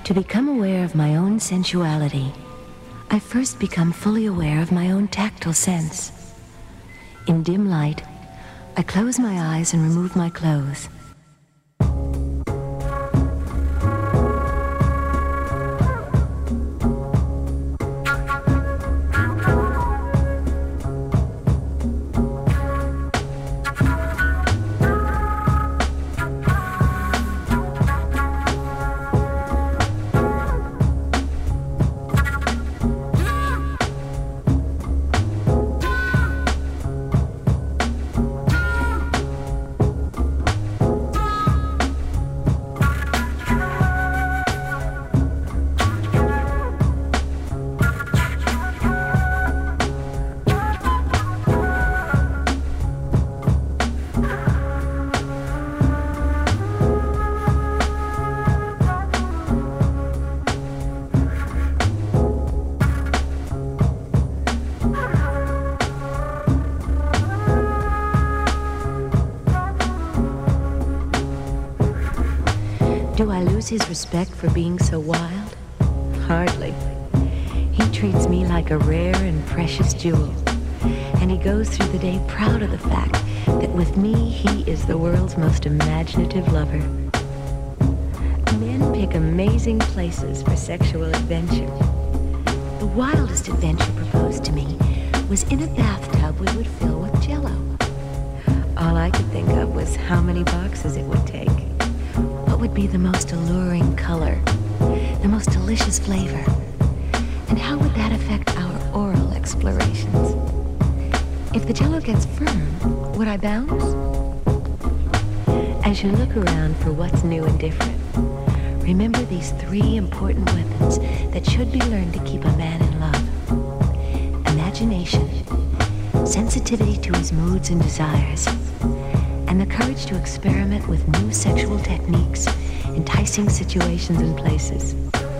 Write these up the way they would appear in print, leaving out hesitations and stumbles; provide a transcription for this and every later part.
To become aware of my own sensuality, I first become fully aware of my own tactile sense. In dim light, I close my eyes and remove my clothes. Do I lose his respect for being so wild? Hardly. He treats me like a rare and precious jewel, and he goes through the day proud of the fact that with me he is the world's most imaginative lover. Men pick amazing places for sexual adventure. The wildest adventure proposed to me was in a bathtub we would fill with Jell-O. All I could think of was how many boxes it would take. What would be the most alluring color, the most delicious flavor, and how would that affect our oral explorations? If the Jell-O gets firm, would I bounce? As you look around for what's new and different, remember these 3 important weapons that should be learned to keep a man in love: imagination, sensitivity to his moods and desires, and the courage to experiment with new sexual techniques, enticing situations and places.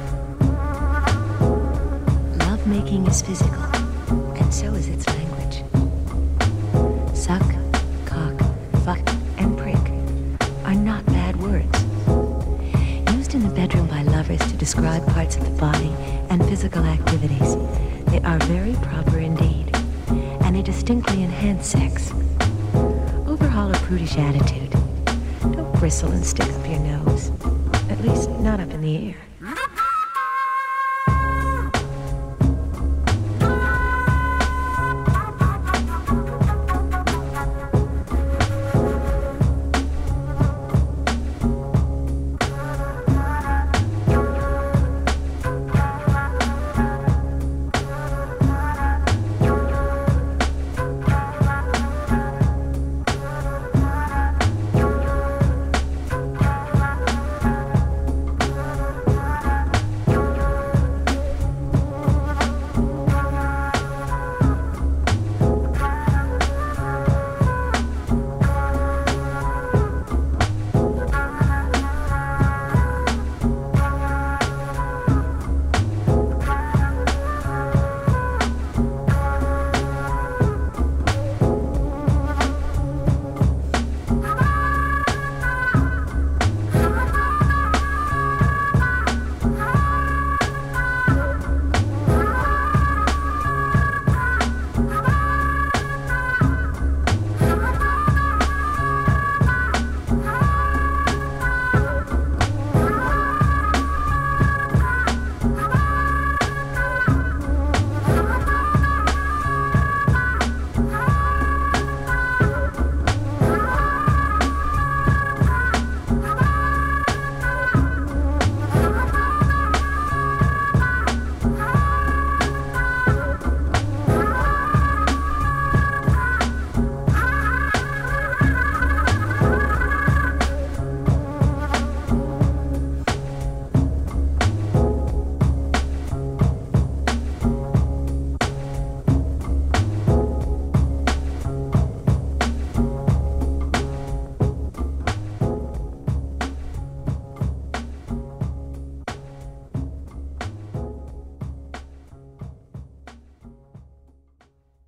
Lovemaking is physical, and so is its language. Suck, cock, fuck, and prick are not bad words. Used in the bedroom by lovers to describe parts of the body and physical activities, they are very proper indeed, and they distinctly enhance sex. Overhaul a prudish attitude. Don't bristle and stick up your nose. At least, not up in the air.